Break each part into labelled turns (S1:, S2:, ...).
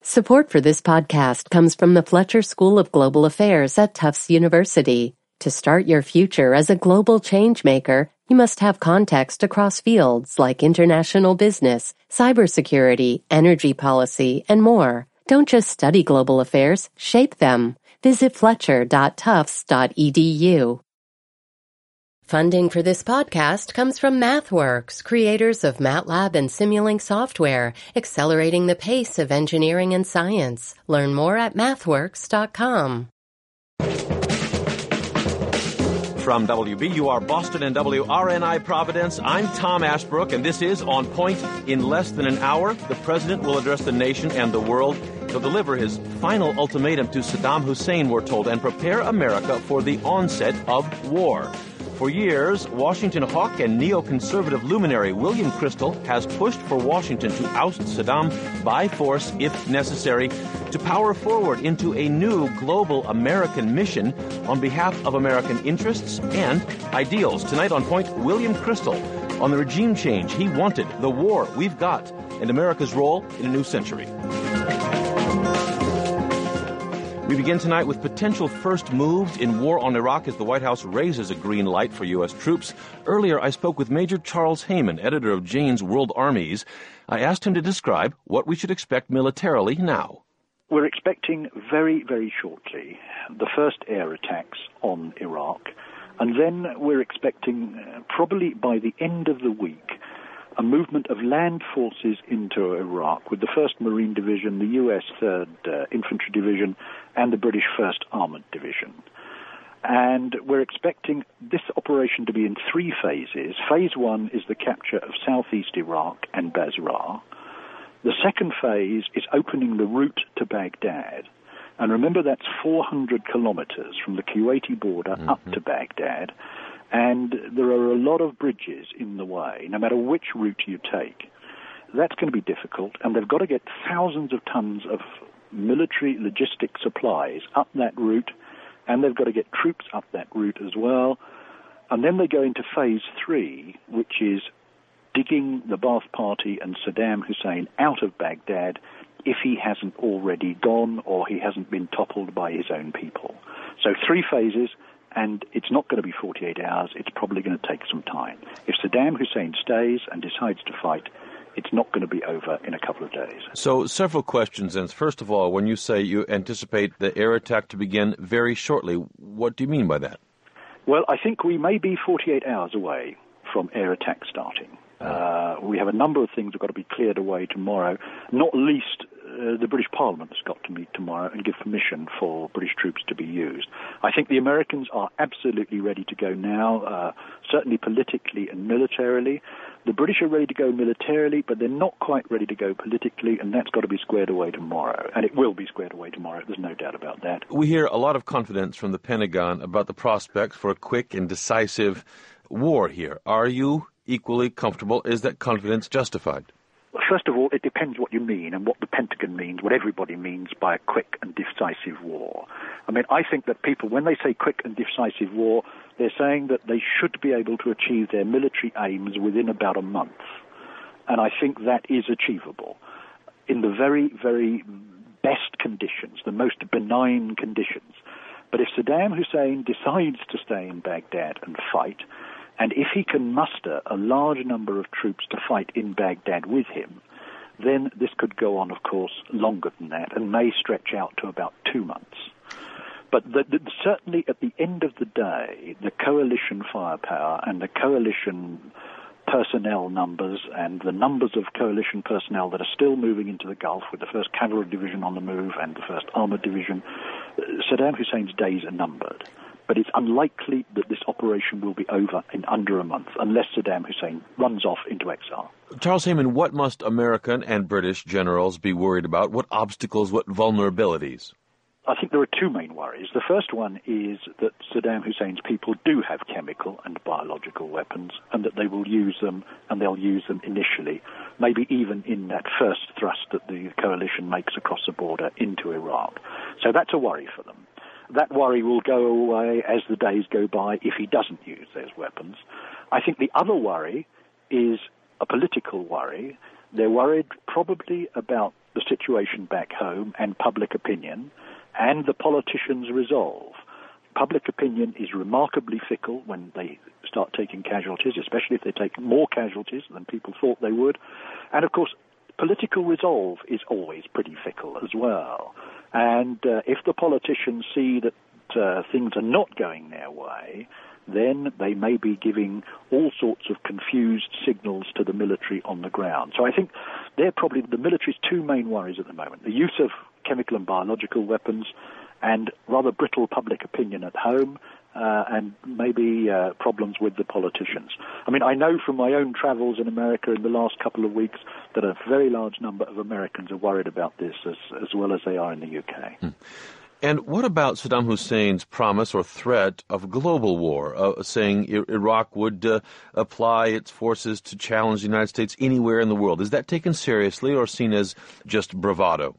S1: Support for this podcast comes from the Fletcher School of Global Affairs at Tufts University. To start your future as a global changemaker, you must have context across fields like international business, cybersecurity, energy policy, and more. Don't just study global affairs, shape them. Visit fletcher.tufts.edu. Funding for this podcast comes from MathWorks, creators of MATLAB and Simulink software, accelerating the pace of engineering and science. Learn more at mathworks.com.
S2: From WBUR Boston and WRNI Providence, I'm Tom Ashbrook, and this is On Point. In less than an hour, the president will address the nation and the world. He'll deliver his final ultimatum to Saddam Hussein, we're told, and prepare America for the onset of war. For years, Washington hawk and neoconservative luminary William Kristol has pushed for Washington to oust Saddam by force, if necessary, to power forward into a new global American mission on behalf of American interests and ideals. Tonight on Point, William Kristol on the regime change he wanted, the war we've got, and America's role in a new century. We begin tonight with potential first moves in war on Iraq as the White House raises a green light for U.S. troops. Earlier, I spoke with Major Charles Hayman, editor of Jane's World Armies. I asked him to describe what we should expect militarily now.
S3: We're expecting very, very shortly the first air attacks on Iraq, and then we're expecting probably by the end of the week a movement of land forces into Iraq with the 1st Marine Division, the U.S. 3rd Infantry Division, and the British 1st Armoured Division. And we're expecting this operation to be in 3 phases. Phase 1 is the capture of southeast Iraq and Basra. The second phase is opening the route to Baghdad. And remember, that's 400 kilometers from the Kuwaiti border up to Baghdad. And there are a lot of bridges in the way, no matter which route you take. That's going to be difficult, and they've got to get thousands of tons of military logistic supplies up that route, and they've got to get troops up that route as well. And then they go into phase 3, which is digging the Ba'ath Party and Saddam Hussein out of Baghdad if he hasn't already gone or he hasn't been toppled by his own people. So 3 phases. And it's not going to be 48 hours. It's probably going to take some time. If Saddam Hussein stays and decides to fight, it's not going to be over in a couple of days.
S2: So several questions. And first of all, when you say you anticipate the air attack to begin very shortly, what do you mean by that?
S3: Well, I think we may be 48 hours away from air attack starting. We have a number of things that have got to be cleared away tomorrow, not least the British Parliament has got to meet tomorrow and give permission for British troops to be used. I think the Americans are absolutely ready to go now, certainly politically and militarily. The British are ready to go militarily, but they're not quite ready to go politically, and that's got to be squared away tomorrow. And it will be squared away tomorrow, there's no doubt about that.
S2: We hear a lot of confidence from the Pentagon about the prospects for a quick and decisive war here. Are you equally comfortable? Is that confidence justified?
S3: First of all, it depends what you mean and what the Pentagon means, what everybody means by a quick and decisive war. I mean, I think that people, when they say quick and decisive war, they're saying that they should be able to achieve their military aims within about a month. And I think that is achievable in the very, very best conditions, the most benign conditions. But if Saddam Hussein decides to stay in Baghdad and fight, and if he can muster a large number of troops to fight in Baghdad with him, then this could go on, of course, longer than that and may stretch out to about 2 months. But certainly at the end of the day, the coalition firepower and the coalition personnel numbers and the numbers of coalition personnel that are still moving into the Gulf with the 1st Cavalry Division on the move and the 1st Armoured Division, Saddam Hussein's days are numbered. But it's unlikely that this operation will be over in under a month unless Saddam Hussein runs off into exile.
S2: Charles Hayman, what must American and British generals be worried about? What obstacles, what vulnerabilities?
S3: I think there are 2 main worries. The first one is that Saddam Hussein's people do have chemical and biological weapons and that they will use them, and they'll use them initially, maybe even in that first thrust that the coalition makes across the border into Iraq. So that's a worry for them. That worry will go away as the days go by if he doesn't use those weapons. I think the other worry is a political worry. They're worried probably about the situation back home and public opinion, and the politicians' resolve. Public opinion is remarkably fickle when they start taking casualties, especially if they take more casualties than people thought they would. And, of course, political resolve is always pretty fickle as well. And if the politicians see that things are not going their way, then they may be giving all sorts of confused signals to the military on the ground. So I think they're probably the military's two main worries at the moment: the use of chemical and biological weapons and rather brittle public opinion at home, and maybe problems with the politicians. I mean, I know from my own travels in America in the last couple of weeks that a very large number of Americans are worried about this as well as they are in the UK.
S2: And what about Saddam Hussein's promise or threat of global war, saying Iraq would apply its forces to challenge the United States anywhere in the world? Is that taken seriously or seen as just bravado?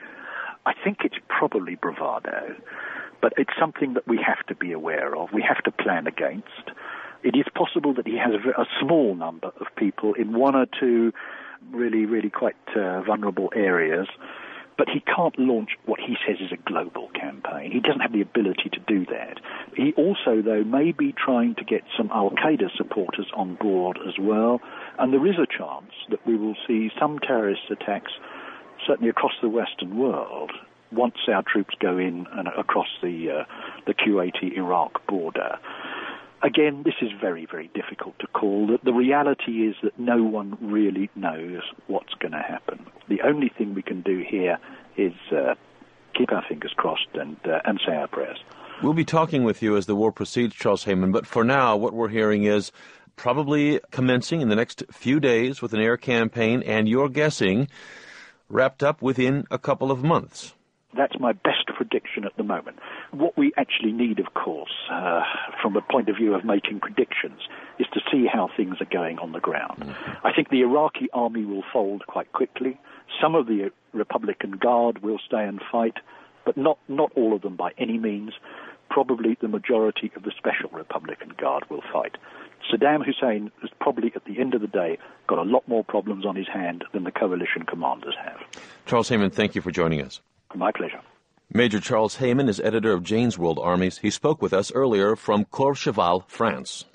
S3: I think it's probably bravado, but it's something that we have to be aware of. We have to plan against. It is possible that he has a small number of people in one or two really quite vulnerable areas, but he can't launch what he says is a global campaign. He doesn't have the ability to do that. He also, though, may be trying to get some al-Qaeda supporters on board as well, and there is a chance that we will see some terrorist attacks, certainly across the Western world, once our troops go in and across the Kuwaiti-Iraq border. Again, this is very, very difficult to call. The reality is that no one really knows what's going to happen. The only thing we can do here is keep our fingers crossed and say our prayers.
S2: We'll be talking with you as the war proceeds, Charles Hayman, but for now what we're hearing is probably commencing in the next few days with an air campaign, and you're guessing wrapped up within a couple of months.
S3: That's my best prediction at the moment. What we actually need, of course, from a point of view of making predictions, is to see how things are going on the ground. Mm-hmm. I think the Iraqi army will fold quite quickly. Some of the Republican Guard will stay and fight, but not all of them by any means. Probably the majority of the Special Republican Guard will fight. Saddam Hussein has probably, at the end of the day, got a lot more problems on his hand than the coalition commanders have.
S2: Charles Hayman, thank you for joining us.
S3: My pleasure.
S2: Major Charles Hayman is editor of Jane's World Armies. He spoke with us earlier from Courchevel, France.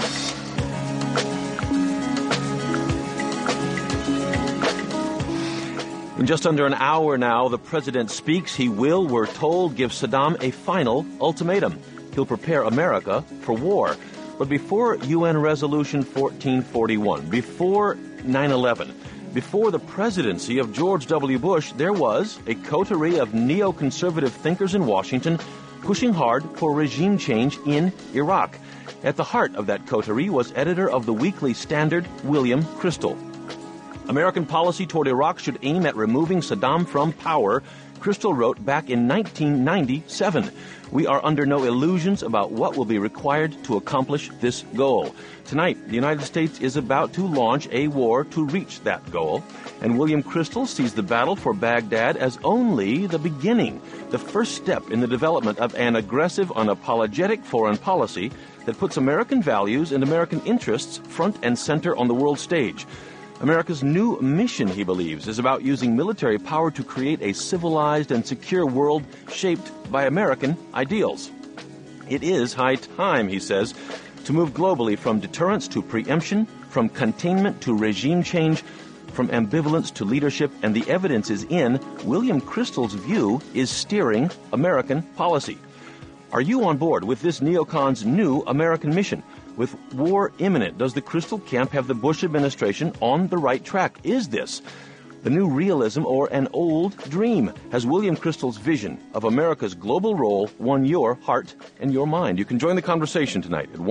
S2: In just under an hour now, the president speaks. He will, we're told, give Saddam a final ultimatum. He'll prepare America for war. But before UN Resolution 1441, before 9/11, before the presidency of George W. Bush, there was a coterie of neoconservative thinkers in Washington pushing hard for regime change in Iraq. At the heart of that coterie was editor of the Weekly Standard, William Kristol. American policy toward Iraq should aim at removing Saddam from power, Kristol wrote back in 1997. We are under no illusions about what will be required to accomplish this goal. Tonight, the United States is about to launch a war to reach that goal, and William Kristol sees the battle for Baghdad as only the beginning, the first step in the development of an aggressive, unapologetic foreign policy that puts American values and American interests front and center on the world stage. America's new mission, he believes, is about using military power to create a civilized and secure world shaped by American ideals. It is high time, he says, to move globally from deterrence to preemption, from containment to regime change, from ambivalence to leadership, and the evidence is in William Kristol's view is steering American policy. Are you on board with this neocon's new American mission? With war imminent, does the Kristol camp have the Bush administration on the right track? Is this the new realism or an old dream? Has William Kristol's vision of America's global role won your heart and your mind? You can join the conversation tonight at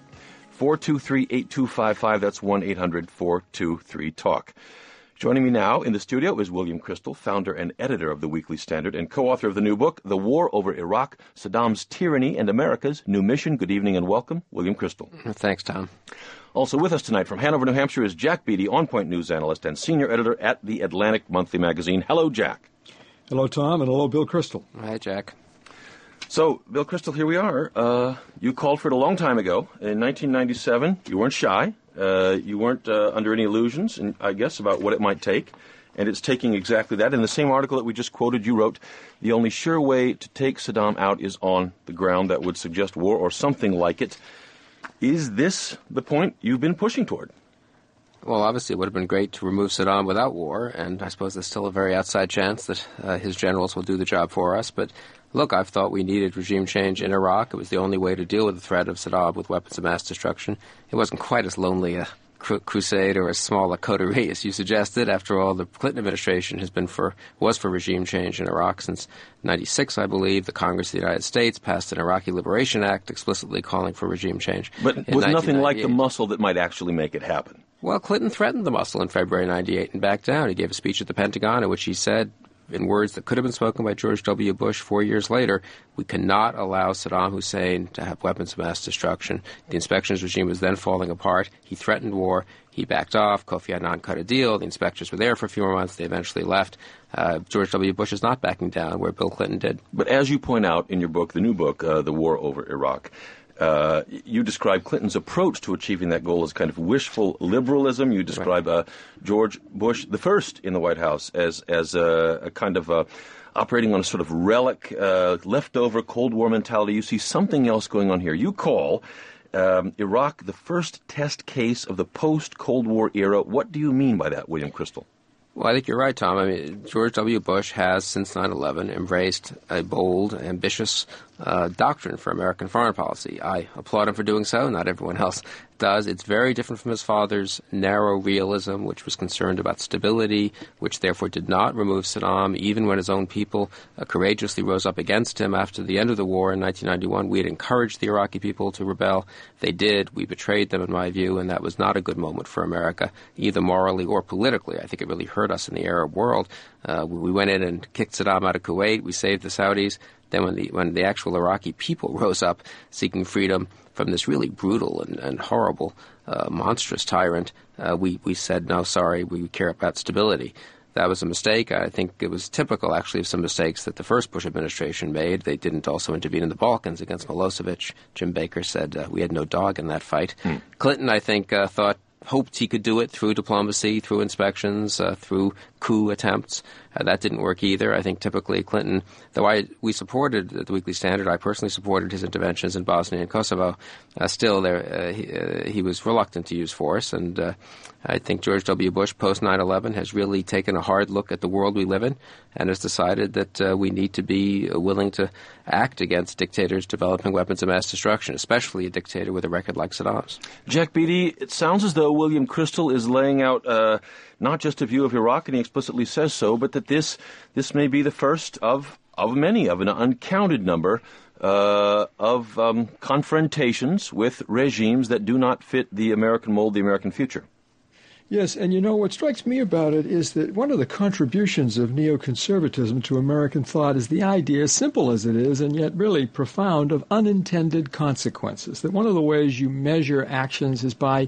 S2: 1-800-423-8255. That's 1-800-423-TALK. Joining me now in the studio is William Kristol, founder and editor of the Weekly Standard and co-author of the new book, The War Over Iraq, Saddam's Tyranny and America's New Mission. Good evening and welcome, William Kristol.
S4: Thanks, Tom.
S2: Also with us tonight from Hanover, New Hampshire is Jack Beatty, On-Point News analyst and senior editor at the Atlantic Monthly magazine. Hello, Jack.
S5: Hello, Tom, and hello, Bill Kristol.
S4: Hi, Jack.
S2: So, Bill Kristol, here we are. You called for it a long time ago. In 1997, you weren't shy. You weren't under any illusions, I guess, about what it might take. And it's taking exactly that. In the same article that we just quoted, you wrote, the only sure way to take Saddam out is on the ground. That would suggest war or something like it. Is this the point you've been pushing toward?
S4: Well, obviously it would have been great to remove Saddam without war, and I suppose there's still a very outside chance that his generals will do the job for us. But look, I've thought we needed regime change in Iraq. It was the only way to deal with the threat of Saddam with weapons of mass destruction. It wasn't quite as lonely a crusade or as small a coterie as you suggested. After all, the Clinton administration was for regime change in Iraq since 96, I believe. The Congress of the United States passed an Iraqi Liberation Act explicitly calling for regime change.
S2: But was nothing like the muscle that might actually make it happen.
S4: Well, Clinton threatened the muscle in February 98 and backed down. He gave a speech at the Pentagon in which he said, in words that could have been spoken by George W. Bush 4 years later, we cannot allow Saddam Hussein to have weapons of mass destruction. The inspections regime was then falling apart. He threatened war. He backed off. Kofi Annan cut a deal. The inspectors were there for a few more months. They eventually left. George W. Bush is not backing down where Bill Clinton did.
S2: But as you point out in your book, the new book, The War Over Iraq, you describe Clinton's approach to achieving that goal as kind of wishful liberalism. You describe George Bush, the first in the White House, as a kind of operating on a sort of relic, leftover Cold War mentality. You see something else going on here. You call Iraq the first test case of the post-Cold War era. What do you mean by that, William Kristol?
S4: Well, I think you're right, Tom. I mean, George W. Bush has, since 9/11, embraced a bold, ambitious doctrine for American foreign policy. I applaud him for doing so. Not everyone else does. It's very different from his father's narrow realism, which was concerned about stability, which therefore did not remove Saddam, even when his own people courageously rose up against him after the end of the war in 1991. We had encouraged the Iraqi people to rebel. They did. We betrayed them, in my view, and that was not a good moment for America, either morally or politically. I think it really hurt us in the Arab world. We went in and kicked Saddam out of Kuwait. We saved the Saudis. Then when the actual Iraqi people rose up seeking freedom from this really brutal and horrible, monstrous tyrant, we said, no, sorry, we care about stability. That was a mistake. I think it was typical, actually, of some mistakes that the first Bush administration made. They didn't also intervene in the Balkans against Milosevic. Jim Baker said we had no dog in that fight. Clinton, I think, hoped he could do it through diplomacy, through inspections, through coup attempts. That didn't work either. I think typically Clinton, though we supported the Weekly Standard, I personally supported his interventions in Bosnia and Kosovo, still he was reluctant to use force. And I think George W. Bush, post 9/11, has really taken a hard look at the world we live in and has decided that we need to be willing to act against dictators developing weapons of mass destruction, especially a dictator with a record like Saddam's.
S2: Jack Beatty, it sounds as though William Kristol is laying out not just a view of Iraq, and he explicitly says so, but that this may be the first of many, of an uncounted number of confrontations with regimes that do not fit the American mold, the American future.
S5: Yes, and you know, what strikes me about it is that one of the contributions of neoconservatism to American thought is the idea, simple as it is, and yet really profound, of unintended consequences. That one of the ways you measure actions is by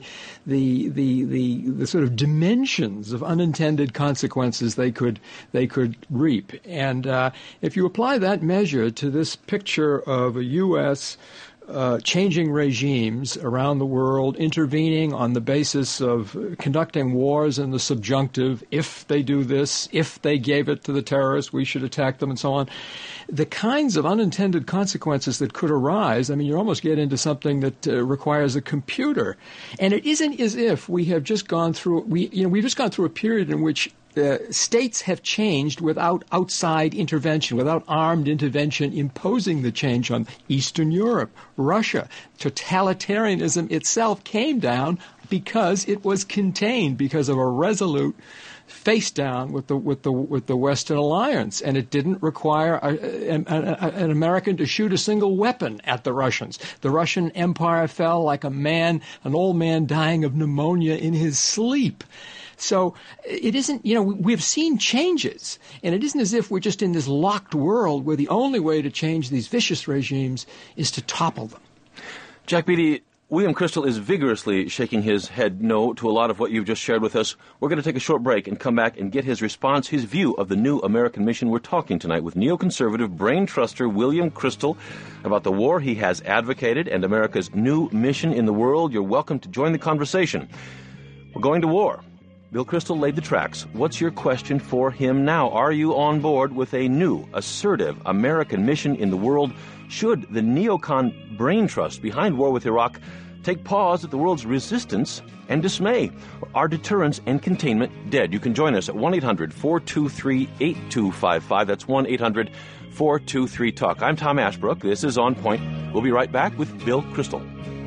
S5: the sort of dimensions of unintended consequences they could reap. And if you apply that measure to this picture of a U.S. Changing regimes around the world, intervening on the basis of conducting wars in the subjunctive, if they do this, if they gave it to the terrorists, we should attack them, and so on. The kinds of unintended consequences that could arise, I mean, you almost get into something that requires a computer. And it isn't as if we have just gone through, we've just gone through a period in which states have changed without outside intervention, without armed intervention imposing the change on Eastern Europe, Russia. Totalitarianism itself came down because it was contained, because of a resolute face down with the Western alliance, and it didn't require an American to shoot a single weapon at the Russians. The Russian Empire fell like an old man dying of pneumonia in his sleep. So it isn't, we've seen changes, and it isn't as if we're just in this locked world where the only way to change these vicious regimes is to topple them.
S2: Jack Beatty, William Kristol is vigorously shaking his head no to a lot of what you've just shared with us. We're going to take a short break and come back and get his response, his view of the new American mission. We're talking tonight with neoconservative brain truster William Kristol about the war he has advocated and America's new mission in the world. You're welcome to join the conversation. We're going to war. Bill Kristol laid the tracks. What's your question for him now? Are you on board with a new, assertive American mission in the world? Should the neocon brain trust behind war with Iraq take pause at the world's resistance and dismay? Are deterrence and containment dead? You can join us at 1-800-423-8255. That's 1-800-423-TALK. I'm Tom Ashbrook. This is On Point. We'll be right back with Bill Kristol.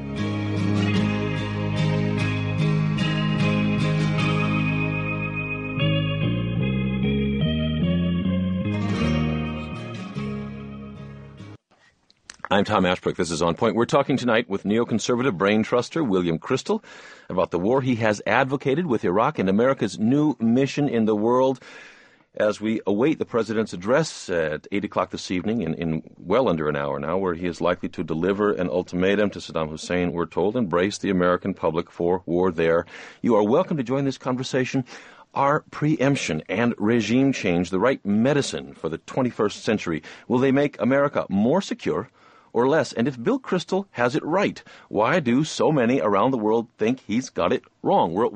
S2: I'm Tom Ashbrook. This is On Point. We're talking tonight with neoconservative brain truster William Kristol about the war he has advocated with Iraq and America's new mission in the world. As we await the president's address at 8 o'clock this evening, in well under an hour now, where he is likely to deliver an ultimatum to Saddam Hussein, we're told, and brace the American public for war there. You are welcome to join this conversation. Are preemption and regime change the right medicine for the 21st century? Will they make America more secure or less? And if Bill Kristol has it right, why do so many around the world think he's got it wrong? We're at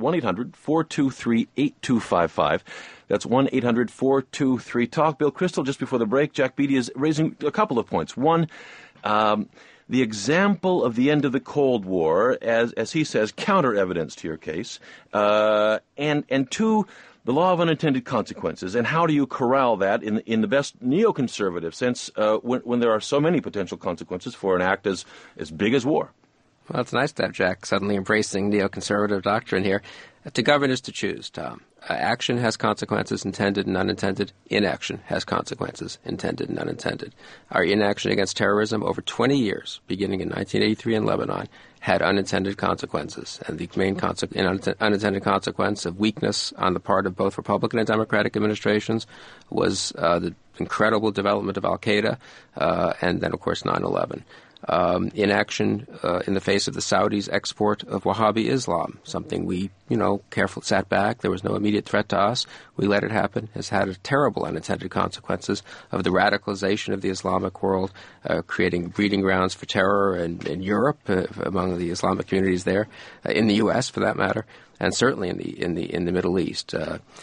S2: 1-800-423-8255. That's 1-800-423-TALK. Bill Kristol, just before the break, Jack Beatty is raising a couple of points. One, the example of the end of the Cold War, as he says, counter evidence to your case, and two, the law of unintended consequences, and how do you corral that in the best neoconservative sense when there are so many potential consequences for an act as big as war?
S4: Well, it's nice to have Jack suddenly embracing neoconservative doctrine here. To govern is to choose, Tom. Action has consequences, intended and unintended. Inaction has consequences, intended and unintended. Our inaction against terrorism over 20 years, beginning in 1983 in Lebanon, had unintended consequences. And the main unintended consequence of weakness on the part of both Republican and Democratic administrations was the incredible development of al-Qaeda and then, of course, 9/11. Inaction in the face of the Saudis' export of Wahhabi Islam, something we, carefully sat back. There was no immediate threat to us. We let it happen. Has had terrible unintended consequences of the radicalization of the Islamic world, creating breeding grounds for terror in Europe, among the Islamic communities there, in the U.S. for that matter, and certainly in the Middle East.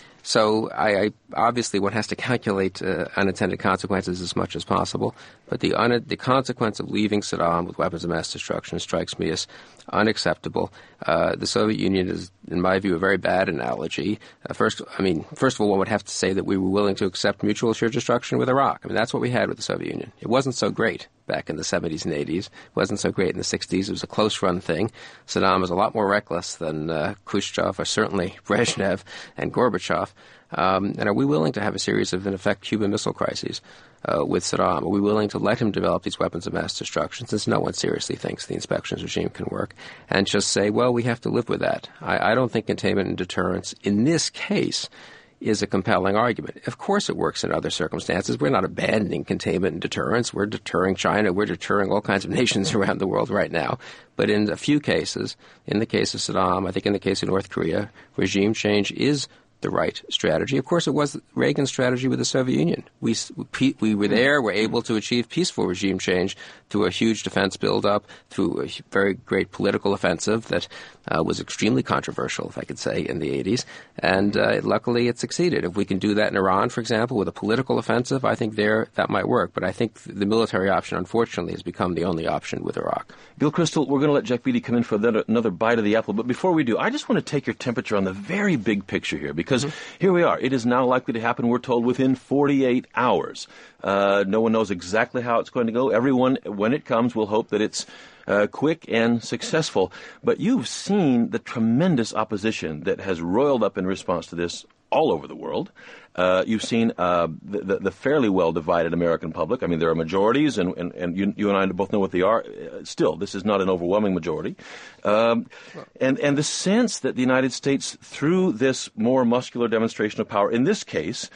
S4: So I obviously one has to calculate unintended consequences as much as possible, but the consequence of leaving Saddam with weapons of mass destruction strikes me as unacceptable. The Soviet Union is, in my view, a very bad analogy. First of all, one would have to say that we were willing to accept mutual assured destruction with Iraq. That's what we had with the Soviet Union. It wasn't so great back in the 70s and 80s. It wasn't so great in the 60s. It was a close-run thing. Saddam was a lot more reckless than Khrushchev or certainly Brezhnev and Gorbachev. And are we willing to have a series of, in effect, Cuban Missile crises with Saddam? Are we willing to let him develop these weapons of mass destruction, since no one seriously thinks the inspections regime can work, and just say, well, we have to live with that? I don't think containment and deterrence in this case is a compelling argument. Of course it works in other circumstances. We're not abandoning containment and deterrence. We're deterring China. We're deterring all kinds of nations around the world right now. But in a few cases, in the case of Saddam, I think in the case of North Korea, regime change is the right strategy. Of course, it was Reagan's strategy with the Soviet Union. We were there, were able to achieve peaceful regime change through a huge defense buildup, through a very great political offensive that was extremely controversial, if I could say, in the 80s. And luckily it succeeded. If we can do that in Iran, for example, with a political offensive, I think that might work. But I think the military option, unfortunately, has become the only option with Iraq.
S2: Bill Kristol, we're going to let Jack Beatty come in for another bite of the apple. But before we do, I just want to take your temperature on the very big picture here, because here we are. It is now likely to happen, we're told, within 48 hours. No one knows exactly how it's going to go. Everyone, when it comes, will hope that it's quick and successful. But you've seen the tremendous opposition that has roiled up in response to this all over the world. You've seen the fairly well-divided American public. There are majorities, and you and I both know what they are. Still, this is not an overwhelming majority. And the sense that the United States, through this more muscular demonstration of power, in this case,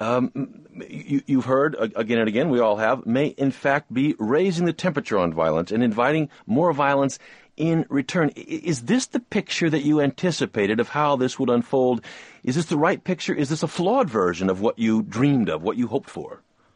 S2: you've heard again and again, we all have, may in fact be raising the temperature on violence and inviting more violence in return. Is this the picture that you anticipated of how this would unfold? Is this the right picture? Is this a flawed version of what you dreamed of, what you hoped for?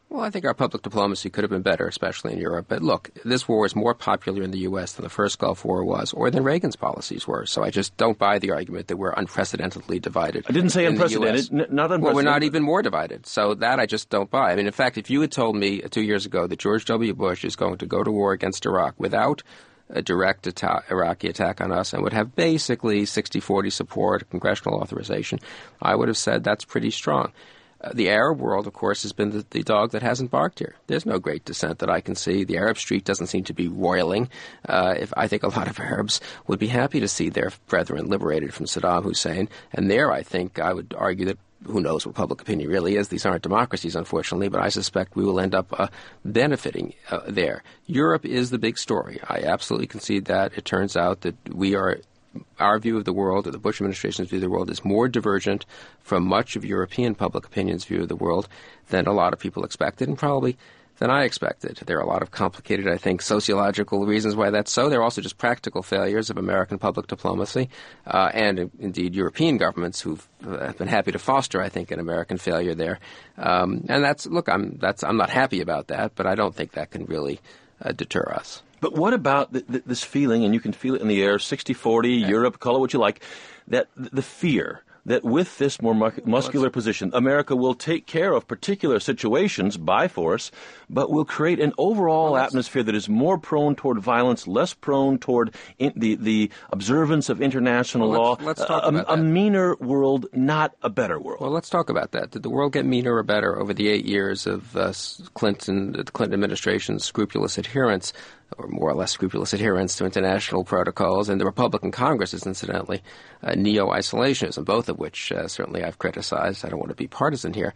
S4: Well, I think our public diplomacy could have been better, especially in Europe. But look, this war is more popular in the U.S. than the first Gulf War was, or than Reagan's policies were. So I just don't buy the argument that we're unprecedentedly divided.
S2: I didn't say unprecedented, not unprecedented.
S4: Well, we're not even more divided. So that I just don't buy. I mean, in fact, if you had told me 2 years ago that George W. Bush is going to go to war against Iraq without a direct Iraqi attack on us and would have basically 60-40 support, congressional authorization, I would have said that's pretty strong. The Arab world, of course, has been the dog that hasn't barked here. There's no great dissent that I can see. The Arab street doesn't seem to be roiling. I think a lot of Arabs would be happy to see their brethren liberated from Saddam Hussein. And there, I think, I would argue that who knows what public opinion really is. These aren't democracies, unfortunately, but I suspect we will end up benefiting there. Europe is the big story. I absolutely concede that. It turns out that our view of the world, or the Bush administration's view of the world, is more divergent from much of European public opinion's view of the world than a lot of people expected, and probably than I expected. There are a lot of complicated, I think, sociological reasons why that's so. There are also just practical failures of American public diplomacy, and indeed European governments who've been happy to foster, I think, an American failure there. And I'm not happy about that, but I don't think that can really deter us.
S2: But what about this feeling, and you can feel it in the air, 60-40, Europe, call it what you like, that the fear that with this more muscular position, America will take care of particular situations by force, but will create an overall atmosphere that is more prone toward violence, less prone toward the observance of international law,
S4: let's talk about
S2: a meaner world, not a better world.
S4: Well, let's talk about that. Did the world get meaner or better over the 8 years of the Clinton administration's scrupulous adherence, or more or less scrupulous adherence to international protocols, and the Republican Congress's, incidentally, neo-isolationism, both of which certainly I've criticized. I don't want to be partisan here.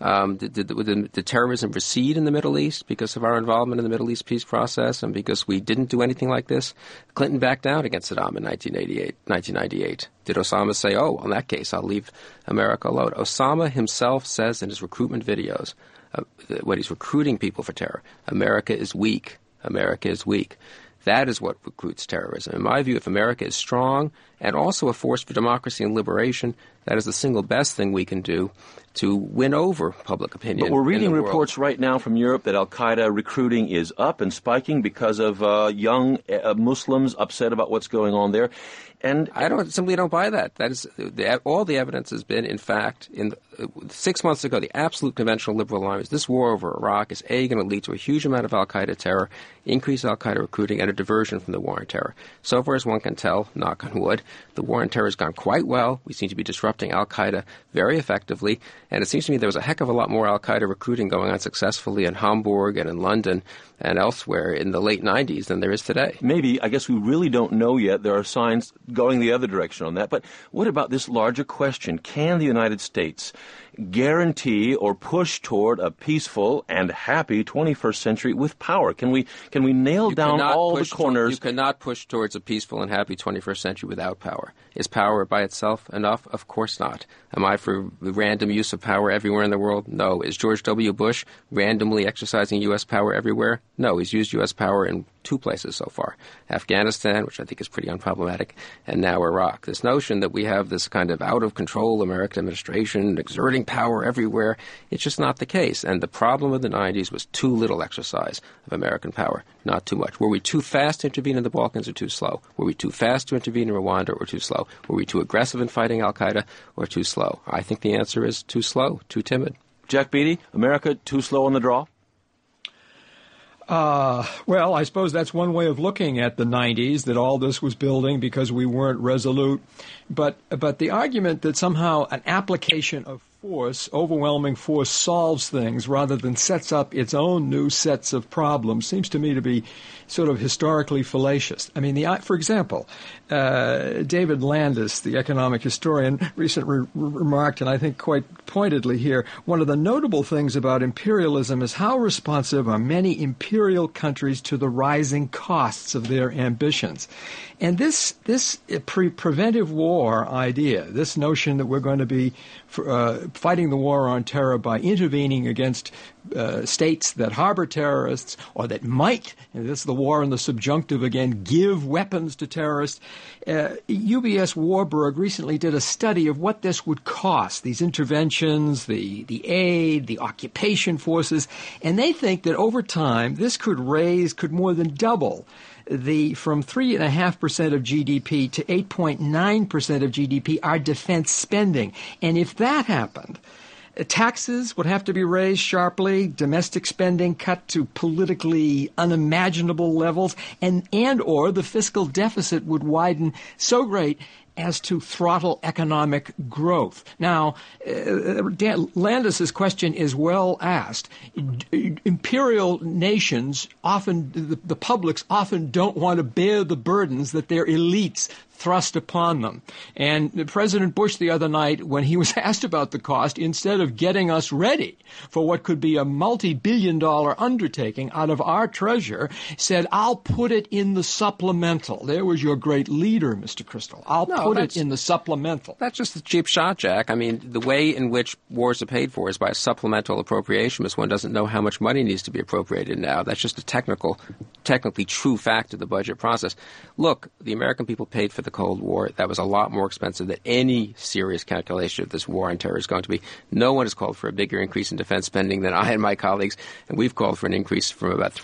S4: Did terrorism recede in the Middle East because of our involvement in the Middle East peace process and because we didn't do anything like this? Clinton backed down against Saddam in 1998. Did Osama say, in that case, I'll leave America alone? Osama himself says in his recruitment videos, when he's recruiting people for terror, America is weak. America is weak. That is what recruits terrorism. In my view, if America is strong and also a force for democracy and liberation, that is the single best thing we can do to win over public opinion.
S2: But we're reading reports right now from Europe that al-Qaeda recruiting is up and spiking because of young Muslims upset about what's going on there. And
S4: I simply don't buy that. That is all the evidence has been, in fact, 6 months ago, the absolute conventional liberal armies. This war over Iraq is going to lead to a huge amount of al-Qaeda terror, increased al-Qaeda recruiting, and a diversion from the war on terror. So far as one can tell, knock on wood, the war on terror has gone quite well. We seem to be disrupting al-Qaeda very effectively, and it seems to me there was a heck of a lot more al-Qaeda recruiting going on successfully in Hamburg and in London and elsewhere in the late 90s than there is today.
S2: Maybe, I guess we really don't know yet. There are signs going the other direction on that. But what about this larger question? Can the United States guarantee or push toward a peaceful and happy 21st century with power? Can we nail down all the corners?
S4: You cannot push towards a peaceful and happy 21st century without power. Is power by itself enough? Of course not. Am I for random use of power everywhere in the world? No. Is George W. Bush randomly exercising U.S. power everywhere? No. He's used U.S. power in 2 places so far. Afghanistan, which I think is pretty unproblematic, and now Iraq. This notion that we have this kind of out-of-control American administration exerting power everywhere, it's just not the case. And the problem of the 90s was too little exercise of American power, not too much. Were we too fast to intervene in the Balkans or too slow? Were we too fast to intervene in Rwanda or too slow? Were we too aggressive in fighting al-Qaeda or too slow? I think the answer is too slow, too timid.
S2: Jack Beatty, America too slow on the draw?
S5: Well, I suppose that's one way of looking at the 90s, that all this was building because we weren't resolute. But the argument that somehow an application of force, overwhelming force, solves things rather than sets up its own new sets of problems seems to me to be sort of historically fallacious. I mean, for example, David Landis, the economic historian, recently remarked, and I think quite pointedly here, one of the notable things about imperialism is how responsive are many imperial countries to the rising costs of their ambitions. And this preventive war idea, this notion that we're going to be fighting the war on terror by intervening against states that harbor terrorists or that might, and this is the war in the subjunctive again, give weapons to terrorists. UBS Warburg recently did a study of what this would cost, these interventions, the aid, the occupation forces, and they think that over time this could more than double from 3.5% of GDP to 8.9% of GDP, our defense spending. And if that happened, taxes would have to be raised sharply, domestic spending cut to politically unimaginable levels, and or the fiscal deficit would widen so great as to throttle economic growth. Now, Landis's question is well asked. Imperial nations often, the publics often don't want to bear the burdens that their elites thrust upon them. And President Bush the other night, when he was asked about the cost, instead of getting us ready for what could be a multi-billion-dollar undertaking out of our treasure, said, I'll put it in the supplemental. There was your great leader, Mr. Crystal. I'll put it in the supplemental.
S4: That's just a cheap shot, Jack. I mean, the way in which wars are paid for is by a supplemental appropriation, because one doesn't know how much money needs to be appropriated now. That's just a technically true fact of the budget process. Look, the American people paid for the Cold War. That was a lot more expensive than any serious calculation of this war on terror is going to be. No one has called for a bigger increase in defense spending than I and my colleagues, and we've called for an increase from about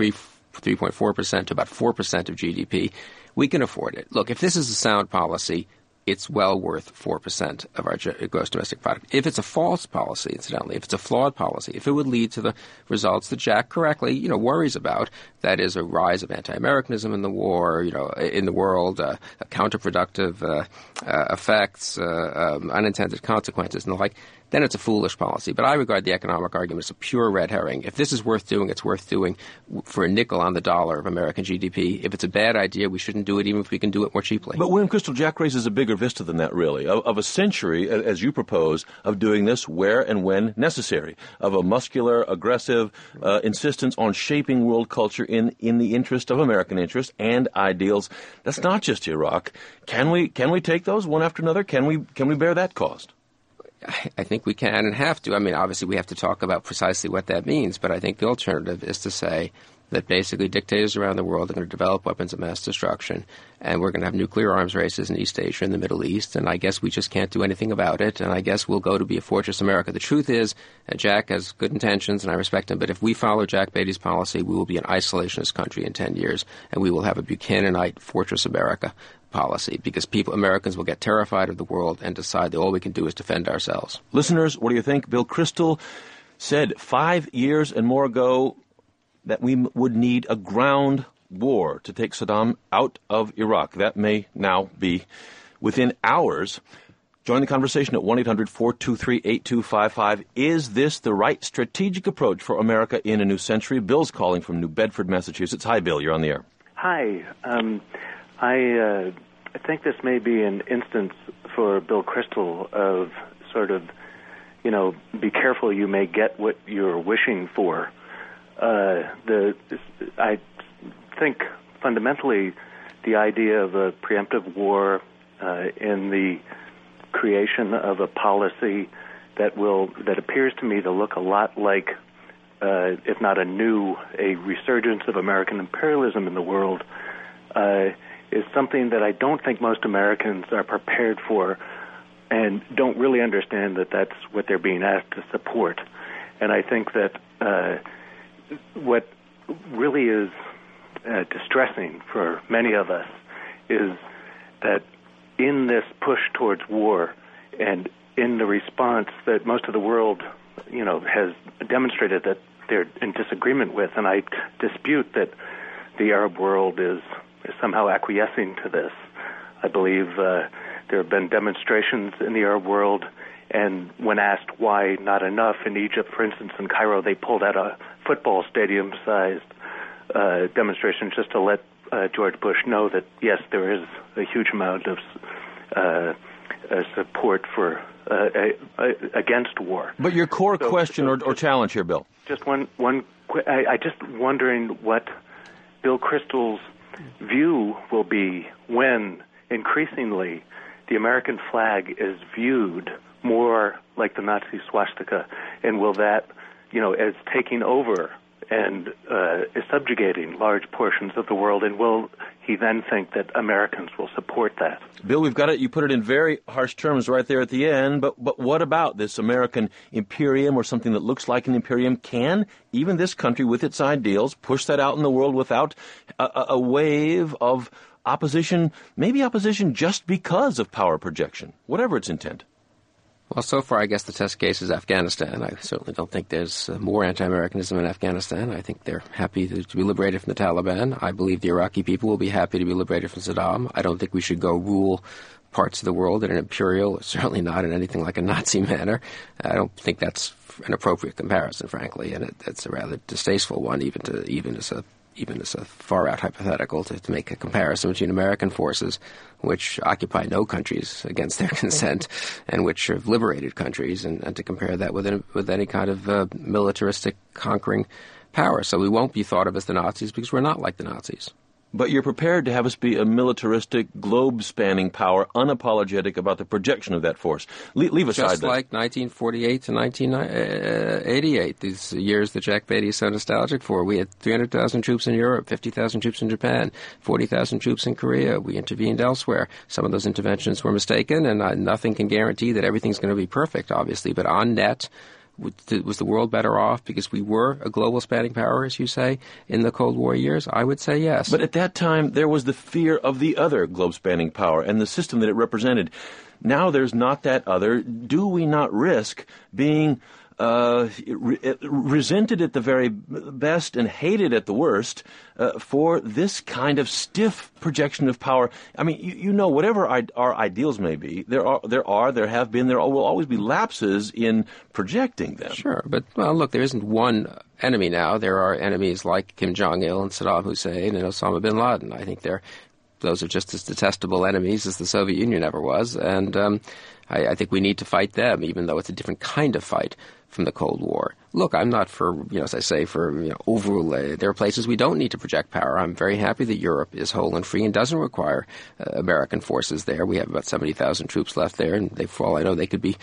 S4: 3.4% to about 4% of GDP. We can afford it. Look, if this is a sound policy, it's well worth 4% of our gross domestic product. If it's a false policy, incidentally, if it's a flawed policy, if it would lead to the results that Jack correctly, worries about, that is a rise of anti-Americanism in the war, in the world, counterproductive effects, unintended consequences, and the like, then it's a foolish policy. But I regard the economic argument as a pure red herring. If this is worth doing, it's worth doing for a nickel on the dollar of American GDP. If it's a bad idea, we shouldn't do it even if we can do it more cheaply.
S2: But William Crystal, Jack raises a bigger vista than that, really, of a century, as you propose, of doing this where and when necessary, of a muscular, aggressive insistence on shaping world culture in the interest of American interests and ideals. That's not just Iraq. Can we take those one after another? Can we bear that cost?
S4: I think we can and have to. I mean, obviously we have to talk about precisely what that means, but I think the alternative is to say that basically dictators around the world are going to develop weapons of mass destruction, and we're going to have nuclear arms races in East Asia and the Middle East, and I guess we just can't do anything about it, and I guess we'll go to be a fortress America. The truth is, Jack has good intentions, and I respect him, but if we follow Jack Beatty's policy, we will be an isolationist country in 10 years, and we will have a Buchananite fortress America policy, because Americans will get terrified of the world and decide that all we can do is defend ourselves.
S2: Listeners, what do you think? Bill Kristol said 5 years and more ago that we would need a ground war to take Saddam out of Iraq. That may now be within hours. Join the conversation at 1-800-423-8255. Is this the right strategic approach for America in a new century? Bill's calling from New Bedford, Massachusetts. Hi, Bill. You're on the air.
S6: Hi. I think this may be an instance for Bill Kristol of sort of, be careful, you may get what you're wishing for. I think fundamentally the idea of a preemptive war in the creation of a policy that appears to me to look a lot like, if not a resurgence of American imperialism in the world, is something that I don't think most Americans are prepared for and don't really understand that that's what they're being asked to support. And I think that what really is distressing for many of us is that in this push towards war and in the response that most of the world, has demonstrated that they're in disagreement with, and I dispute that the Arab world is somehow acquiescing to this. I believe there have been demonstrations in the Arab world, and when asked why not enough in Egypt, for instance, in Cairo, they pulled out a football stadium-sized demonstration just to let George Bush know that, yes, there is a huge amount of support for against war.
S2: But your core question or challenge here, Bill?
S6: Just I just wondering what Bill Kristol's view will be when increasingly the American flag is viewed more like the Nazi swastika, and will that, as taking over and is subjugating large portions of the world, and will he then think that Americans will support that?
S2: Bill, we've got it. You put it in very harsh terms right there at the end, but what about this American imperium, or something that looks like an imperium? Can even this country with its ideals push that out in the world without a wave of opposition, maybe opposition just because of power projection, whatever its intent?
S4: Well, so far, I guess the test case is Afghanistan. I certainly don't think there's more anti-Americanism in Afghanistan. I think they're happy to be liberated from the Taliban. I believe the Iraqi people will be happy to be liberated from Saddam. I don't think we should go rule parts of the world in an imperial, certainly not in anything like a Nazi manner. I don't think that's an appropriate comparison, frankly, and it's a rather distasteful one, even as a far-out hypothetical, to make a comparison between American forces, which occupy no countries against their consent, and which have liberated countries, and to compare that with any kind of militaristic conquering power. So we won't be thought of as the Nazis because we're not like the Nazis.
S2: But you're prepared to have us be a militaristic, globe-spanning power, unapologetic about the projection of that force. Leave aside
S4: just like 1948 to 1988, these years that Jack Beatty is so nostalgic for. We had 300,000 troops in Europe, 50,000 troops in Japan, 40,000 troops in Korea. We intervened elsewhere. Some of those interventions were mistaken, and nothing can guarantee that everything's going to be perfect, obviously. But on net, was the world better off because we were a global spanning power, as you say, in the Cold War years? I would say yes.
S2: But at that time, there was the fear of the other globe spanning power and the system that it represented. Now there's not that other. Do we not risk being resented at the very best and hated at the worst for this kind of stiff projection of power? I mean, whatever our ideals may be, there have been, there will always be lapses in projecting them.
S4: Sure, but, look, there isn't one enemy now. There are enemies like Kim Jong-il and Saddam Hussein and Osama bin Laden. I think those are just as detestable enemies as the Soviet Union ever was, and I think we need to fight them, even though it's a different kind of fight from the Cold War. Look, I'm not for, as I say, for overlay. There are places we don't need to project power. I'm very happy that Europe is whole and free and doesn't require American forces there. We have about 70,000 troops left there, and for all I know, they could be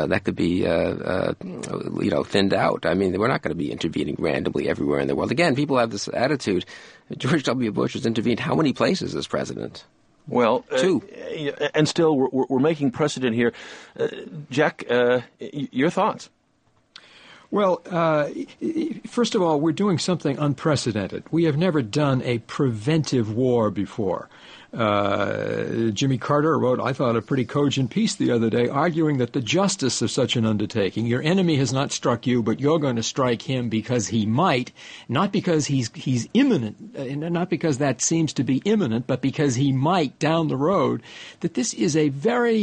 S4: thinned out. I mean, we're not going to be intervening randomly everywhere in the world. Again, people have this attitude. George W. Bush has intervened how many places as president?
S2: Well,
S4: two.
S2: And still, we're making precedent here. Jack, your thoughts?
S5: Well, first of all, we're doing something unprecedented. We have never done a preventive war before. Jimmy Carter wrote, I thought, a pretty cogent piece the other day arguing that the justice of such an undertaking, your enemy has not struck you, but you're going to strike him because he might, not because he's imminent, not because that seems to be imminent, but because he might down the road, that this is a very,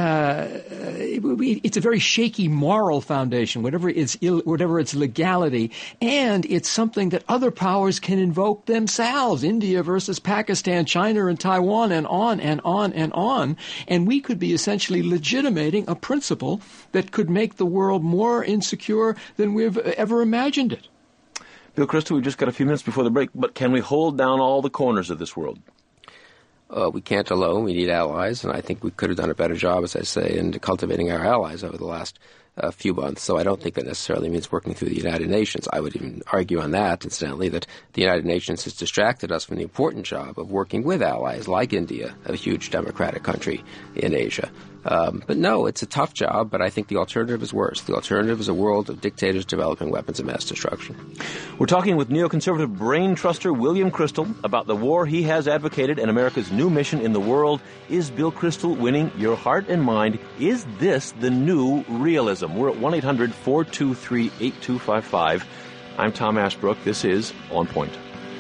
S5: it's a very shaky moral foundation, whatever its legality, and it's something that other powers can invoke themselves, India versus Pakistan, China and Taiwan, and on and on and on. And we could be essentially legitimating a principle that could make the world more insecure than we've ever imagined it.
S2: Bill Kristol, we've just got a few minutes before the break, but can we hold down all the corners of this world?
S4: We can't alone. We need allies, and I think we could have done a better job, as I say, in cultivating our allies over the last few months. So I don't think that necessarily means working through the United Nations. I would even argue on that, incidentally, that the United Nations has distracted us from the important job of working with allies like India, a huge democratic country in Asia. But no, it's a tough job, but I think the alternative is worse. The alternative is a world of dictators developing weapons of mass destruction.
S2: We're talking with neoconservative brain truster William Kristol about the war he has advocated and America's new mission in the world. Is Bill Kristol winning your heart and mind? Is this the new realism? We're at 1-800-423-8255. I'm Tom Ashbrook. This is On Point.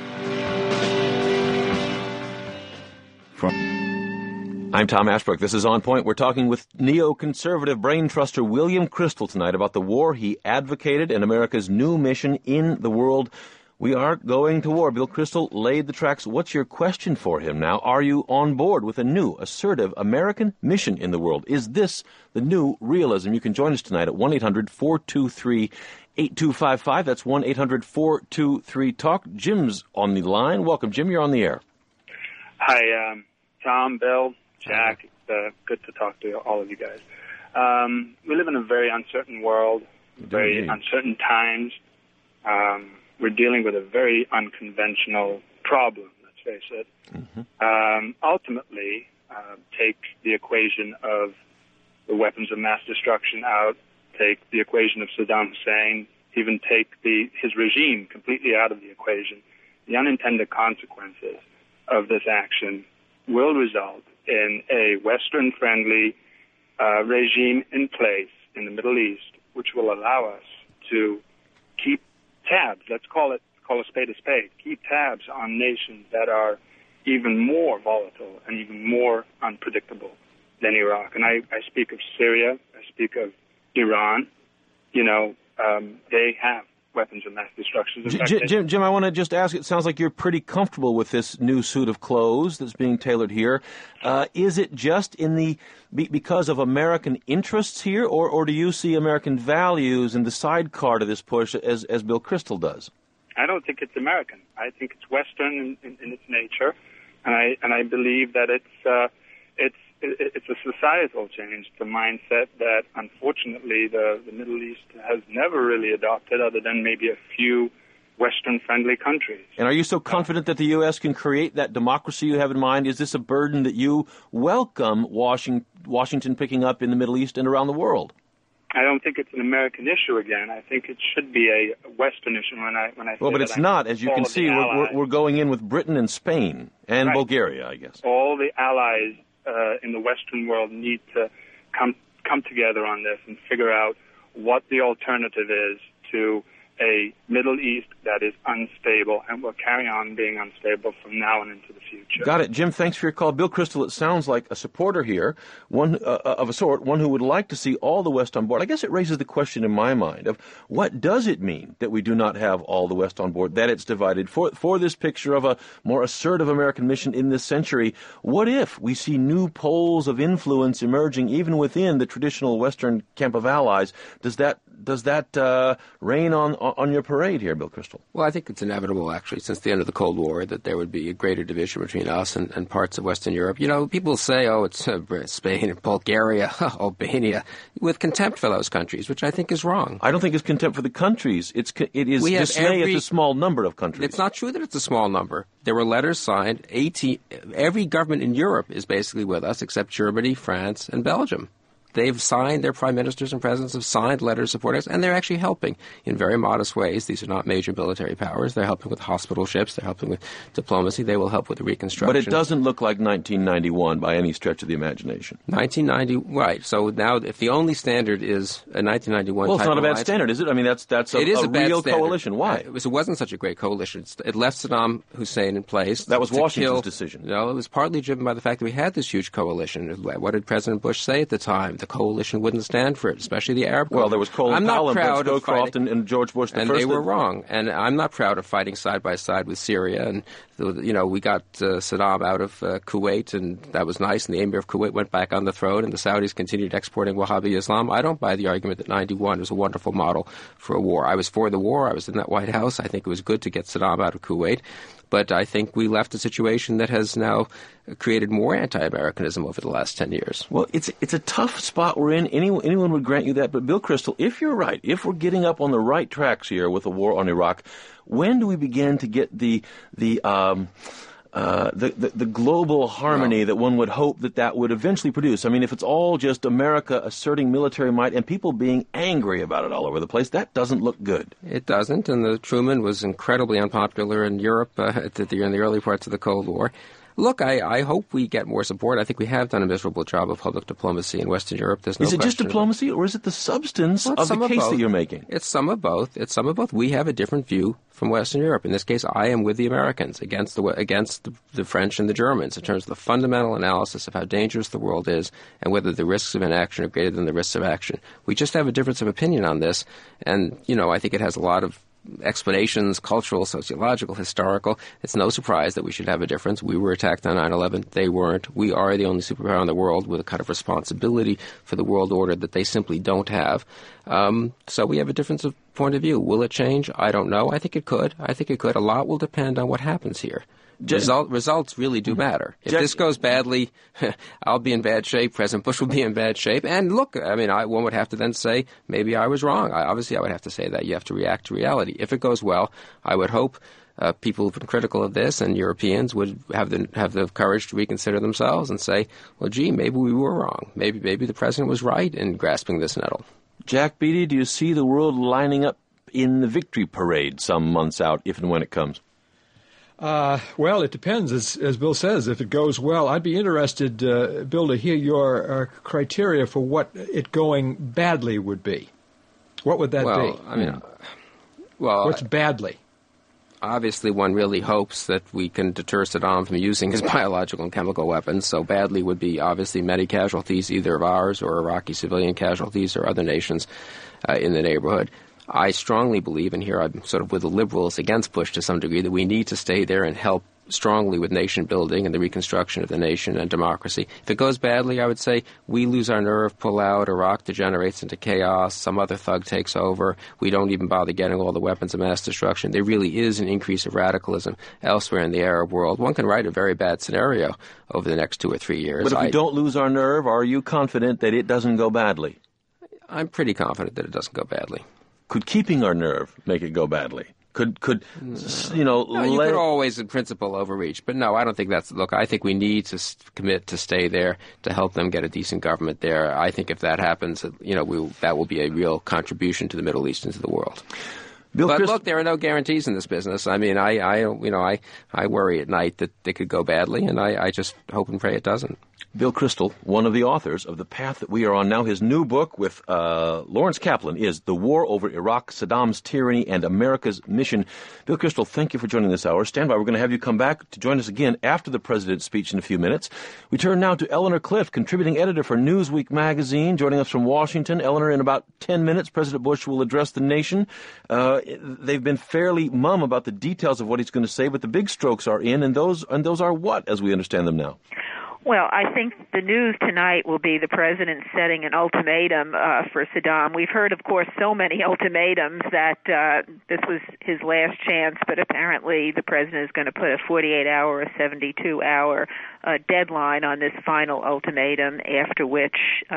S2: I'm Tom Ashbrook. This is On Point. We're talking with neoconservative brain truster William Kristol tonight about the war he advocated and America's new mission in the world. We are going to war. Bill Kristol laid the tracks. What's your question for him now? Are you on board with a new, assertive American mission in the world? Is this the new realism? You can join us tonight at 1-800-423-8255. That's 1-800-423-TALK. Jim's on the line. Welcome, Jim. You're on the air.
S7: Hi, Tom, Bill, Jack. It's good to talk to all of you guys. We live in a very uncertain world, very uncertain times. We're dealing with a very unconventional problem, let's face it. Mm-hmm. Ultimately, take the equation of the weapons of mass destruction out, take the equation of Saddam Hussein, even take his regime completely out of the equation. The unintended consequences of this action will result in a Western-friendly regime in place in the Middle East, which will allow us to keep tabs, let's call a spade, keep tabs on nations that are even more volatile and even more unpredictable than Iraq. And I speak of Syria, I speak of Iran. They have weapons of mass destruction.
S2: Jim, I want to just ask, it sounds like you're pretty comfortable with this new suit of clothes that's being tailored here. Is it just because of American interests here, or do you see American values in the sidecar to this push, as Bill Kristol does?
S7: I don't think it's American. I think it's Western in its nature, and I believe that it's a societal change, the mindset that unfortunately the Middle East has never really adopted, other than maybe a few Western-friendly countries.
S2: And are you so confident that the U.S. can create that democracy you have in mind? Is this a burden that you welcome Washington picking up in the Middle East and around the world?
S7: I don't think it's an American issue again. I think it should be a Western issue. When I say
S2: well, but it's not. As you can see, we're going in with Britain and Spain and right. Bulgaria, I guess.
S7: All the allies in the Western world need to come together on this and figure out what the alternative is to a Middle East that is unstable and will carry on being unstable from now and into the future.
S2: Got it. Jim, thanks for your call. Bill Kristol, it sounds like a supporter here, one of a sort, one who would like to see all the West on board. I guess it raises the question in my mind of what does it mean that we do not have all the West on board, that it's divided? For this picture of a more assertive American mission in this century, what if we see new poles of influence emerging even within the traditional Western camp of allies? Does that rain on your parade here, Bill Kristol?
S4: Well, I think it's inevitable, actually, since the end of the Cold War, that there would be a greater division between us and parts of Western Europe. People say, it's Spain, Bulgaria, Albania, with contempt for those countries, which I think is wrong.
S2: I don't think it's contempt for the countries. It is dismay at the small number of countries.
S4: It's not true that it's a small number. There were letters signed. Every government in Europe is basically with us, except Germany, France, and Belgium. They've signed, their prime ministers and presidents have signed letters supporting us, and they're actually helping in very modest ways. These are not major military powers. They're helping with hospital ships. They're helping with diplomacy. They will help with the reconstruction.
S2: But it doesn't look like 1991 by any stretch of the imagination.
S4: 1990, right. So now if the only standard is a 1991
S2: well, it's not a bad
S4: alliance,
S2: standard, is it? I mean, that's a real coalition. Why?
S4: It wasn't such a great coalition. It left Saddam Hussein in place.
S2: That was Washington's decision.
S4: No, it was partly driven by the fact that we had this huge coalition. What did President Bush say at the time? The coalition wouldn't stand for it, especially the Arab coalition.
S2: Well, there was Colin Powell, Scowcroft, and George Bush the first.
S4: And they were wrong. And I'm not proud of fighting side by side with Syria. And, we got Saddam out of Kuwait, and that was nice. And the emir of Kuwait went back on the throne, and the Saudis continued exporting Wahhabi Islam. I don't buy the argument that 91 was a wonderful model for a war. I was for the war. I was in that White House. I think it was good to get Saddam out of Kuwait. But I think we left a situation that has now created more anti-Americanism over the last 10 years.
S2: Well, it's a tough spot we're in. Anyone would grant you that. But, Bill Kristol, if you're right, if we're getting up on the right tracks here with the war on Iraq, when do we begin to get the global harmony that one would hope that would eventually produce? I mean, if it's all just America asserting military might and people being angry about it all over the place, that doesn't look good.
S4: It doesn't, and the Truman was incredibly unpopular in Europe in the early parts of the Cold War. Look, I hope we get more support. I think we have done a miserable job of public diplomacy in Western Europe. There's no question.
S2: Is it just diplomacy, or is it the substance of the case that you're making?
S4: It's some of both. We have a different view from Western Europe. In this case, I am with the Americans against the French and the Germans in terms of the fundamental analysis of how dangerous the world is and whether the risks of inaction are greater than the risks of action. We just have a difference of opinion on this, and I think it has a lot of explanations, cultural, sociological, historical. It's no surprise that we should have a difference. We were attacked on 9/11. They weren't. We are the only superpower in the world with a kind of responsibility for the world order that they simply don't have. So we have a difference of point of view. Will it change? I don't know. I think it could. A lot will depend on what happens here. Results really do matter. If this goes badly, I'll be in bad shape. President Bush will be in bad shape. And look, I mean, one would have to then say, maybe I was wrong. I would have to say that. You have to react to reality. If it goes well, I would hope people who've been critical of this and Europeans would have the courage to reconsider themselves and say, well, gee, maybe we were wrong. Maybe the president was right in grasping this nettle.
S2: Jack Beatty, do you see the world lining up in the victory parade some months out, if and when it comes?
S5: Well, it depends, as Bill says. If it goes well, I'd be interested, Bill, to hear your criteria for what it going badly would be. What would that be? What's badly?
S4: Obviously, one really hopes that we can deter Saddam from using his biological and chemical weapons. So badly would be obviously many casualties, either of ours or Iraqi civilian casualties or other nations in the neighborhood. I strongly believe, and here I'm sort of with the liberals against Bush to some degree, that we need to stay there and help strongly with nation building and the reconstruction of the nation and democracy. If it goes badly, I would say we lose our nerve, pull out, Iraq degenerates into chaos, some other thug takes over, we don't even bother getting all the weapons of mass destruction. There really is an increase of radicalism elsewhere in the Arab world. One can write a very bad scenario over the next 2 or 3 years.
S2: But if we don't lose our nerve, are you confident that it doesn't go badly?
S4: I'm pretty confident that it doesn't go badly.
S2: Could keeping our nerve make it go badly? You could
S4: always, in principle, overreach. But no, I don't think that's... Look, I think we need to commit to stay there, to help them get a decent government there. I think if that happens, that will be a real contribution to the Middle East and to the world. Look, there are no guarantees in this business. I mean, I worry at night that it could go badly, and I just hope and pray it doesn't.
S2: Bill Kristol, one of the authors of The Path That We Are On Now, his new book with Lawrence Kaplan is The War Over Iraq, Saddam's Tyranny, and America's Mission. Bill Kristol, thank you for joining this hour. Stand by. We're going to have you come back to join us again after the president's speech in a few minutes. We turn now to Eleanor Clift, contributing editor for Newsweek magazine, joining us from Washington. Eleanor, in about 10 minutes, President Bush will address the nation. They've been fairly mum about the details of what he's going to say, but the big strokes are in, and those are what, as we understand them now?
S8: Well, I think the news tonight will be the president setting an ultimatum for Saddam. We've heard, of course, so many ultimatums that this was his last chance, but apparently the president is going to put a 48-hour or 72-hour deadline on this final ultimatum, after which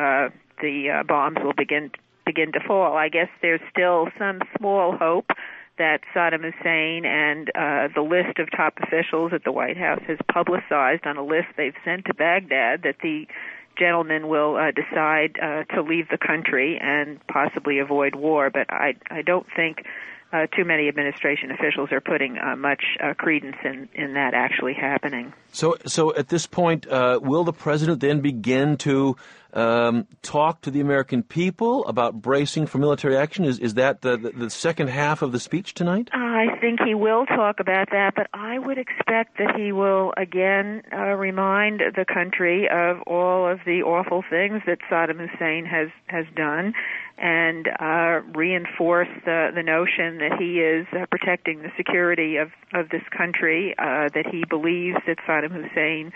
S8: the bombs will begin to fall. I guess there's still some small hope that Saddam Hussein and the list of top officials at the White House has publicized on a list they've sent to Baghdad, that the gentlemen will decide to leave the country and possibly avoid war. But I don't think too many administration officials are putting much credence in that actually happening.
S2: So at this point, will the president then begin to talk to the American people about bracing for military action? Is that the second half of the speech tonight?
S8: I think he will talk about that, but I would expect that he will again remind the country of all of the awful things that Saddam Hussein has done, and reinforce the notion that he is protecting the security of this country, that he believes that Saddam Hussein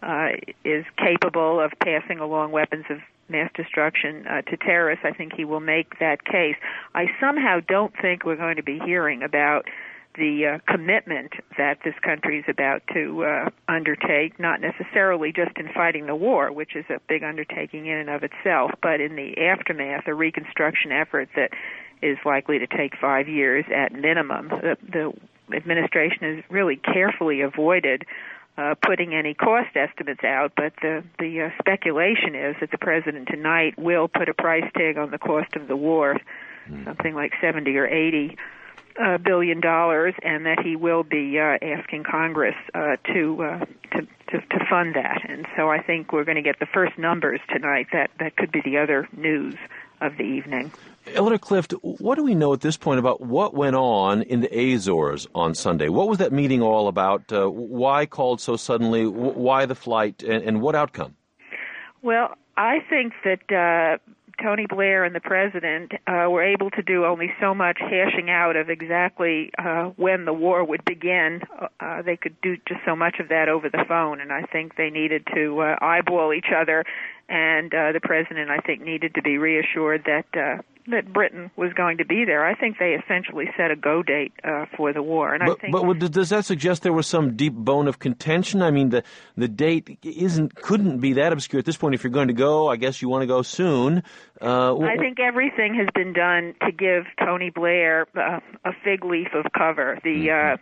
S8: is capable of passing along weapons of mass destruction to terrorists. I think he will make that case. I somehow don't think we're going to be hearing about the commitment that this country is about to undertake, not necessarily just in fighting the war, which is a big undertaking in and of itself, but in the aftermath, a reconstruction effort that is likely to take 5 years at minimum. The administration has really carefully avoided putting any cost estimates out, but the speculation is that the president tonight will put a price tag on the cost of the war, something like $70 or $80 billion, and that he will be asking Congress to fund that. And so I think we're going to get the first numbers tonight. That could be the other news of the evening.
S2: Eleanor Clift, what do we know at this point about what went on in the Azores on Sunday? What was that meeting all about? Why called so suddenly? Why the flight? And what outcome?
S8: Well, I think that Tony Blair and the president were able to do only so much hashing out of exactly when the war would begin. They could do just so much of that over the phone, and I think they needed to eyeball each other, and the president, I think, needed to be reassured that that Britain was going to be there. I think they essentially set a go date for the war. And
S2: does that suggest there was some deep bone of contention? I mean, the date couldn't be that obscure at this point. If you're going to go, I guess you want to go soon.
S8: I think everything has been done to give Tony Blair a fig leaf of cover. The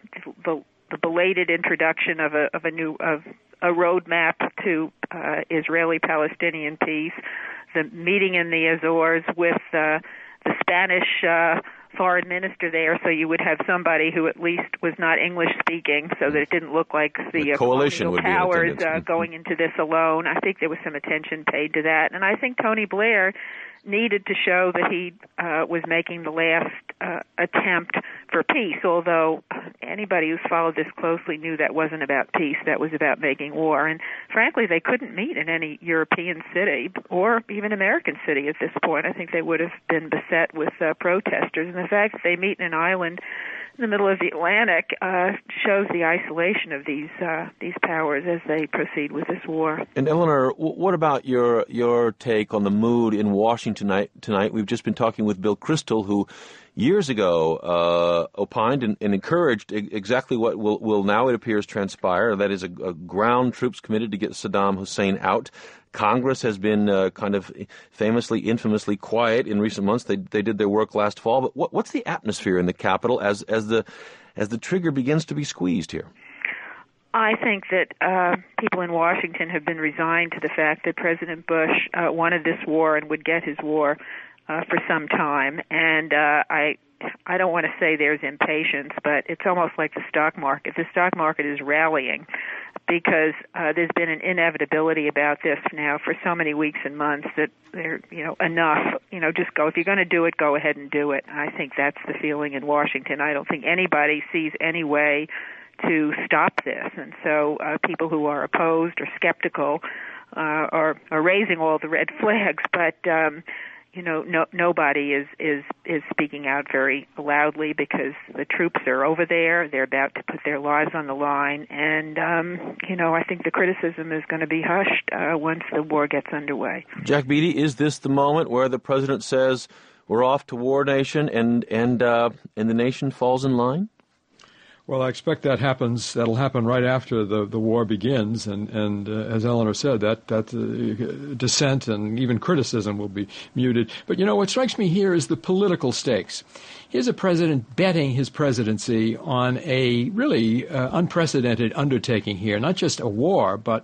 S8: belated introduction of a roadmap to Israeli-Palestinian peace, the meeting in the Azores with the Spanish foreign minister there, so you would have somebody who at least was not English speaking, so that it didn't look like the
S2: coalition would
S8: powers going into this alone. I think there was some attention paid to that, and I think Tony Blair needed to show that he was making the last attempt for peace, although anybody who's followed this closely knew that wasn't about peace, that was about making war. And frankly, they couldn't meet in any European city or even American city at this point. I think they would have been beset with protesters. And the fact that they meet in an island in the middle of the Atlantic shows the isolation of these powers as they proceed with this war.
S2: And Eleanor, what about your take on the mood in Washington tonight? We've just been talking with Bill Kristol, who years ago opined and encouraged exactly what will now, it appears, transpire. That is a ground troops committed to get Saddam Hussein out. Congress has been kind of infamously quiet in recent months. They did their work last fall. But what's the atmosphere in the Capitol as the trigger begins to be squeezed here?
S8: I think that people in Washington have been resigned to the fact that President Bush wanted this war and would get his war for some time. And I don't want to say there's impatience, but it's almost like the stock market. The stock market is rallying because there's been an inevitability about this now for so many weeks and months that they're, enough, just go. If you're going to do it, go ahead and do it. I think that's the feeling in Washington. I don't think anybody sees any way to stop this. And so people who are opposed or skeptical are raising all the red flags, but nobody is speaking out very loudly because the troops are over there. They're about to put their lives on the line, and I think the criticism is going to be hushed once the war gets underway.
S2: Jack Beatty, is this the moment where the president says we're off to war nation, and the nation falls in line?
S5: Well, I expect that'll happen right after the war begins, and as Eleanor said, that dissent and even criticism will be muted. But what strikes me here is the political stakes. Here's a president betting his presidency on a really unprecedented undertaking here, not just a war, but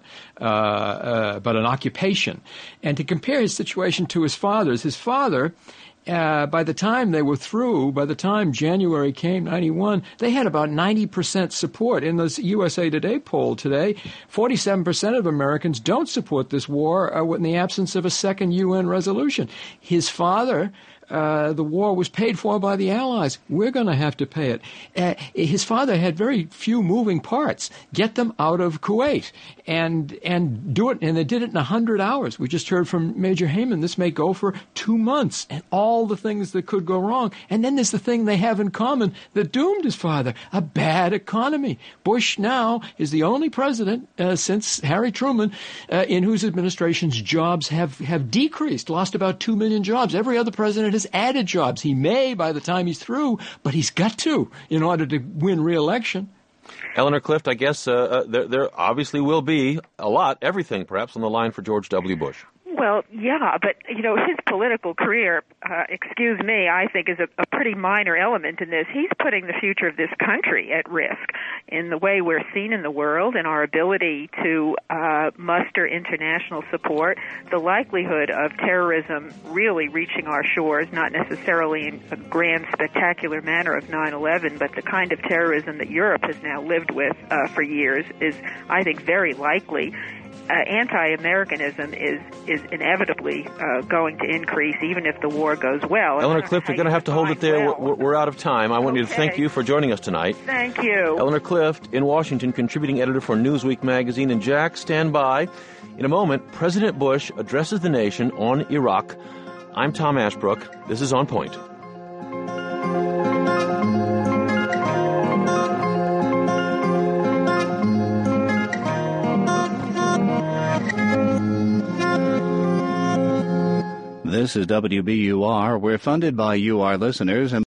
S5: an occupation. And to compare his situation to his father. By the time they were through, by the time January came, 91, they had about 90% support. In the USA Today poll today, 47% of Americans don't support this war in the absence of a second UN resolution. His father, the war was paid for by the Allies. We're going to have to pay it. His father had very few moving parts. Get them out of Kuwait and do it. And they did it in 100 hours. We just heard from Major Heyman. This may go for 2 months, and all the things that could go wrong. And then there's the thing they have in common that doomed his father, a bad economy. Bush now is the only president since Harry Truman in whose administration's jobs have decreased, lost about 2 million jobs. Every other president has added jobs. He may by the time he's through, but he's got to in order to win re-election.
S2: Eleanor Clift, I guess there obviously will be everything perhaps on the line for George W. Bush.
S8: Well, yeah, but, his political career, I think is a pretty minor element in this. He's putting the future of this country at risk in the way we're seen in the world and our ability to muster international support. The likelihood of terrorism really reaching our shores, not necessarily in a grand, spectacular manner of 9/11, but the kind of terrorism that Europe has now lived with for years is, I think, very likely. Anti-Americanism is inevitably going to increase, even if the war goes well.
S2: Eleanor Clift, you're going to have to hold it there. We're out of time. I want you to thank you for joining us tonight.
S8: Thank you.
S2: Eleanor Clift in Washington, contributing editor for Newsweek magazine. And Jack, stand by. In a moment, President Bush addresses the nation on Iraq. I'm Tom Ashbrook. This is On Point.
S9: This is WBUR. We're funded by you, our listeners, and